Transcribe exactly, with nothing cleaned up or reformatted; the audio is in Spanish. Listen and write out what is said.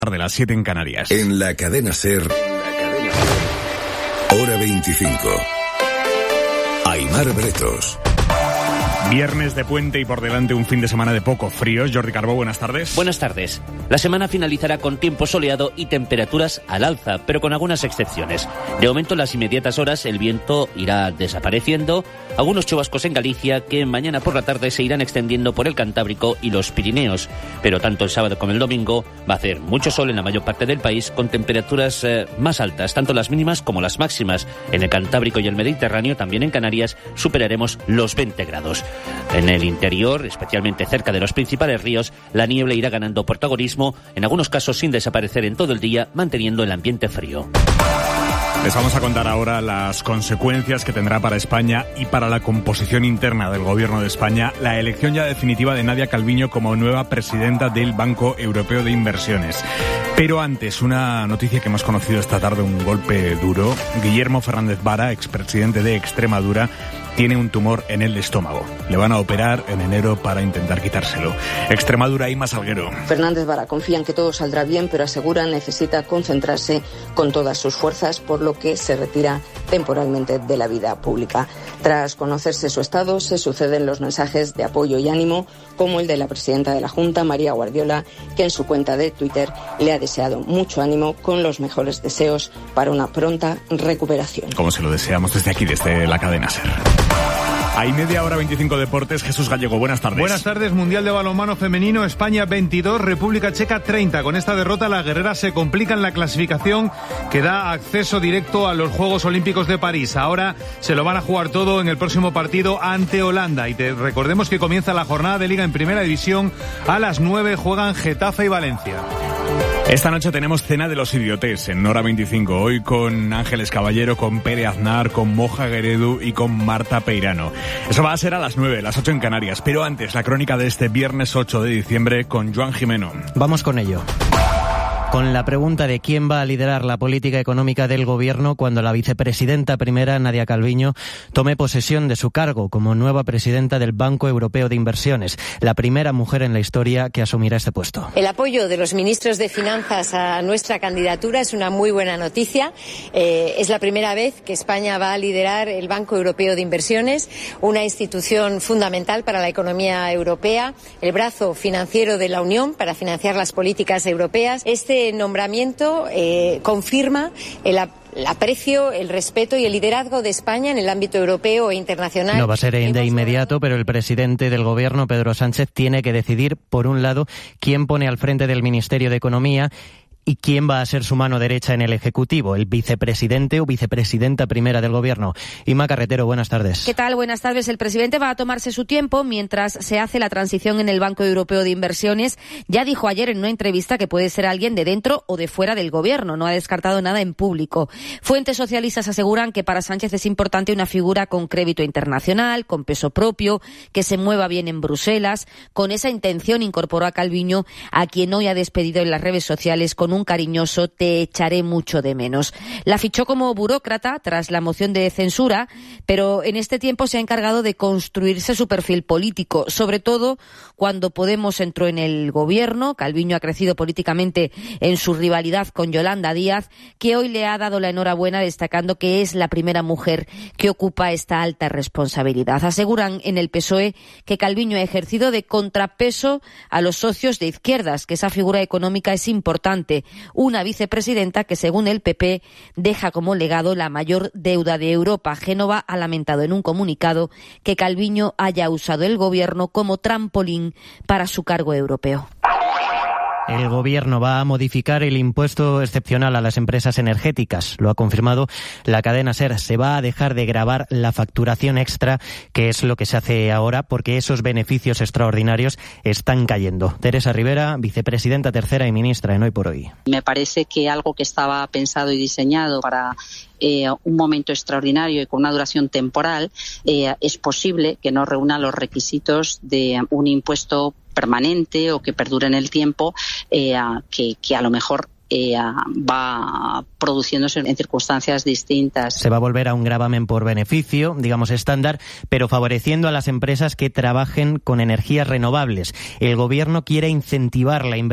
De las siete en Canarias. En la cadena SER, hora veinticinco. Aimar Bretos. Viernes de puente y por delante un fin de semana de poco frío. Jordi Carbó, buenas tardes. Buenas tardes. La semana finalizará con tiempo soleado y temperaturas al alza, pero con algunas excepciones. De momento, en las inmediatas horas, el viento irá desapareciendo. Algunos chubascos en Galicia que mañana por la tarde se irán extendiendo por el Cantábrico y los Pirineos. Pero tanto el sábado como el domingo va a hacer mucho sol en la mayor parte del país, con temperaturas eh, más altas, tanto las mínimas como las máximas. En el Cantábrico y el Mediterráneo, también en Canarias, superaremos los veinte grados. En el interior, especialmente cerca de los principales ríos, la niebla irá ganando protagonismo, en algunos casos sin desaparecer en todo el día, manteniendo el ambiente frío. Les vamos a contar ahora las consecuencias que tendrá para España y para la composición interna del Gobierno de España la elección ya definitiva de Nadia Calviño como nueva presidenta del Banco Europeo de Inversiones. Pero antes, una noticia que hemos conocido esta tarde, un golpe duro. Guillermo Fernández Vara, expresidente de Extremadura, tiene un tumor en el estómago. Le van a operar en enero para intentar quitárselo. Extremadura y más Salguero. Fernández Vara confía en que todo saldrá bien, pero asegura necesita concentrarse con todas sus fuerzas, por lo que se retira temporalmente de la vida pública. Tras conocerse su estado, se suceden los mensajes de apoyo y ánimo, como el de la presidenta de la Junta, María Guardiola, que en su cuenta de Twitter le ha deseado mucho ánimo con los mejores deseos para una pronta recuperación. Como se lo deseamos desde aquí, desde la cadena SER. Hay media hora veinticinco deportes. Jesús Gallego, buenas tardes. Buenas tardes. Mundial de balonmano femenino, España veintidós, República Checa treinta. Con esta derrota las guerreras se complican la clasificación que da acceso directo a los Juegos Olímpicos de París. Ahora se lo van a jugar todo en el próximo partido ante Holanda. Y te recordemos que comienza la jornada de Liga en Primera División. A las nueve juegan Getafe y Valencia. Esta noche tenemos Cena de los Idiotes en Hora veinticinco. Hoy con Ángeles Caballero, con Pere Aznar, con Moja Gueredu y con Marta Peirano. Eso va a ser a las nueve, las ocho en Canarias. Pero antes, la crónica de este viernes ocho de diciembre con Joan Jimeno. Vamos con ello. Con la pregunta de quién va a liderar la política económica del Gobierno cuando la vicepresidenta primera, Nadia Calviño, tome posesión de su cargo como nueva presidenta del Banco Europeo de Inversiones, la primera mujer en la historia que asumirá este puesto. El apoyo de los ministros de Finanzas a nuestra candidatura es una muy buena noticia. Eh, es la primera vez que España va a liderar el Banco Europeo de Inversiones, una institución fundamental para la economía europea, el brazo financiero de la Unión para financiar las políticas europeas. Este nombramiento eh, confirma el el aprecio, el respeto y el liderazgo de España en el ámbito europeo e internacional. No va a ser de inmediato, pero el presidente del Gobierno, Pedro Sánchez, tiene que decidir, por un lado, quién pone al frente del Ministerio de Economía y quién va a ser su mano derecha en el Ejecutivo, el vicepresidente o vicepresidenta primera del Gobierno. Inma Carretero, buenas tardes. ¿Qué tal? Buenas tardes. El presidente va a tomarse su tiempo mientras se hace la transición en el Banco Europeo de Inversiones. Ya dijo ayer en una entrevista que puede ser alguien de dentro o de fuera del Gobierno. No ha descartado nada en público. Fuentes socialistas aseguran que para Sánchez es importante una figura con crédito internacional, con peso propio, que se mueva bien en Bruselas. Con esa intención incorporó a Calviño, a quien hoy ha despedido en las redes sociales con un cariñoso "te echaré mucho de menos". La fichó como burócrata tras la moción de censura, pero en este tiempo se ha encargado de construirse su perfil político, sobre todo cuando Podemos entró en el Gobierno. Calviño ha crecido políticamente en su rivalidad con Yolanda Díaz, que hoy le ha dado la enhorabuena destacando que es la primera mujer que ocupa esta alta responsabilidad. Aseguran en el P S O E que Calviño ha ejercido de contrapeso a los socios de izquierdas, que esa figura económica es importante. Una vicepresidenta que, según el P P, deja como legado la mayor deuda de Europa. Génova ha lamentado en un comunicado que Calviño haya usado el Gobierno como trampolín para su cargo europeo. El Gobierno va a modificar el impuesto excepcional a las empresas energéticas. Lo ha confirmado la cadena SER. Se va a dejar de gravar la facturación extra, que es lo que se hace ahora, porque esos beneficios extraordinarios están cayendo. Teresa Rivera, vicepresidenta tercera y ministra en Hoy por Hoy. Me parece que algo que estaba pensado y diseñado para eh, un momento extraordinario y con una duración temporal, eh, es posible que no reúna los requisitos de un impuesto permanente o que perdure en el tiempo, eh, que, que a lo mejor eh, va produciéndose en circunstancias distintas. Se va a volver a un gravamen por beneficio, digamos estándar, pero favoreciendo a las empresas que trabajen con energías renovables. El Gobierno quiere incentivar la inversión